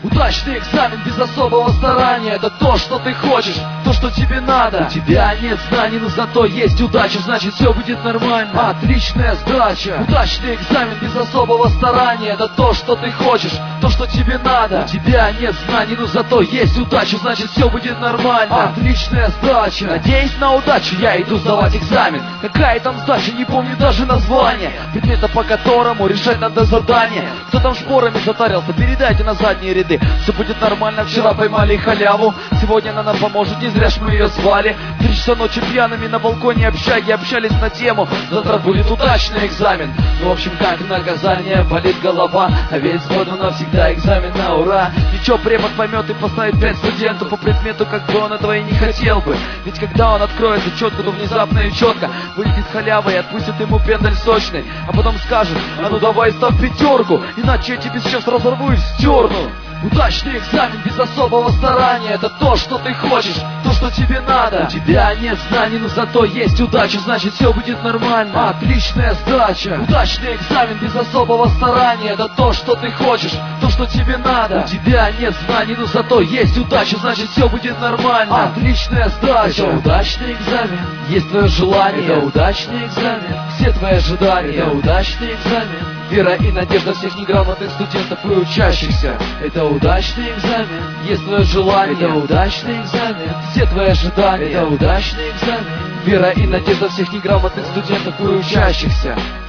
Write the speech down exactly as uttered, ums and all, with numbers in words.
Удачный экзамен без особого старания. Это то, что ты хочешь, то, что тебе надо. У тебя нет знаний, но зато есть удача, значит все будет нормально. Отличная сдача. Удачный экзамен без особого старания. Это то, что ты хочешь, то, что тебе надо. У тебя нет знаний, но зато есть удача, значит все будет нормально. Отличная сдача. Надеюсь на удачу, я иду сдавать экзамен. Какая там сдача, не помню даже название предмета, по которому решать надо задание. Кто там шпорами затарился, передайте на задние ряды. Все будет нормально, вчера поймали халяву, сегодня она нам поможет, не зря ж мы ее звали. Три часа ночи пьяными на балконе общаги общались на тему: завтра будет удачный экзамен. Ну, в общем, как наказание, болит голова, а ведь сходу навсегда экзамен на ура. Ничего, препод поймет и поставит пять студенту по предмету, как бы он этого и не хотел бы. Ведь когда он откроется четко, то внезапно и четко вылетит халява и отпустит ему пендаль сочный. А потом скажет: а ну давай ставь пятерку, иначе я тебе сейчас разорву и стерну. Удачный экзамен без особого старания. Это то, что ты хочешь, то, что тебе надо. У тебя нет знаний, но зато есть удача, значит все будет нормально. Отличная сдача. Удачный экзамен без особого старания. Это то, что ты хочешь, то, что тебе надо. У тебя нет знаний, но зато есть удача, значит все будет нормально. Отличная сдача. Это удачный экзамен, есть твое желание. Это удачный экзамен, все твои ожидания. Это удачный экзамен, вера и надежда всех неграмотных студентов и учащихся. Это удачный экзамен, есть твое желание. Это удачный экзамен, все твои ожидания. Это удачный экзамен, вера и надежда всех неграмотных студентов и учащихся.